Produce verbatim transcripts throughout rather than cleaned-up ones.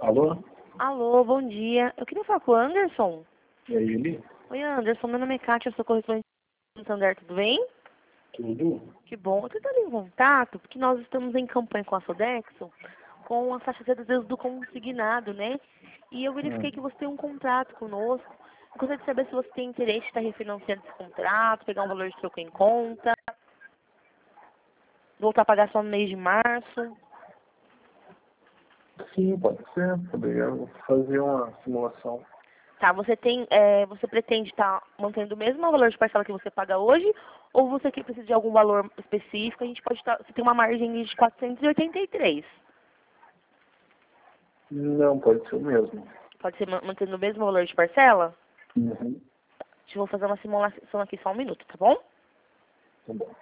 Alô? Alô, bom dia. Eu queria falar com o Anderson. E aí, Eli? Oi, Anderson. Meu nome é Kátia, eu sou correspondente do Santander, tudo bem? Tudo? Que bom. Eu tô entrando em contato porque nós estamos em campanha com a Sodexo com as taxas reduzidas do consignado, né? E eu verifiquei Hum. que você tem um contrato conosco. Eu gostaria de saber se você tem interesse em estar refinanciando esse contrato, pegar um valor de troco em conta, voltar a pagar só no mês de março. Sim, pode ser. Poderia fazer uma simulação. Tá, você tem, é, você pretende estar mantendo o mesmo valor de parcela que você paga hoje, ou você que precisa de algum valor específico, a gente pode estar, você tem uma margem de quatrocentos e oitenta e três. Não, pode ser o mesmo. Pode ser ma- mantendo o mesmo valor de parcela? Uhum. Deixa eu vou fazer uma simulação aqui só um minuto, tá bom? Tá bom.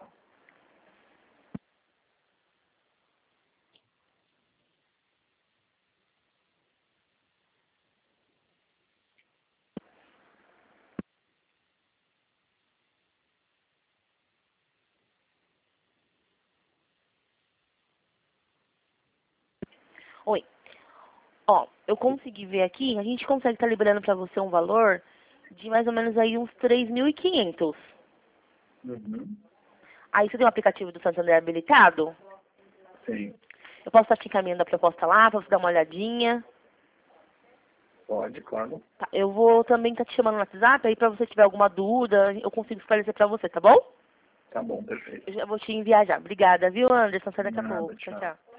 Oi. Ó, eu consegui ver aqui, a gente consegue estar liberando para você um valor de mais ou menos aí uns três mil e quinhentos. Uhum. Aí você tem o aplicativo do Santander habilitado? Sim, Eu posso estar te encaminhando a proposta lá para você dar uma olhadinha. pode, claro. Tá, eu vou também estar te chamando no WhatsApp, aí pra você tiver alguma dúvida, eu consigo esclarecer pra você, tá bom? Tá bom, perfeito. Eu já vou te enviar já. Obrigada, viu, Anderson? Sai daqui a Nada, pouco. Tchau, tchau. tchau.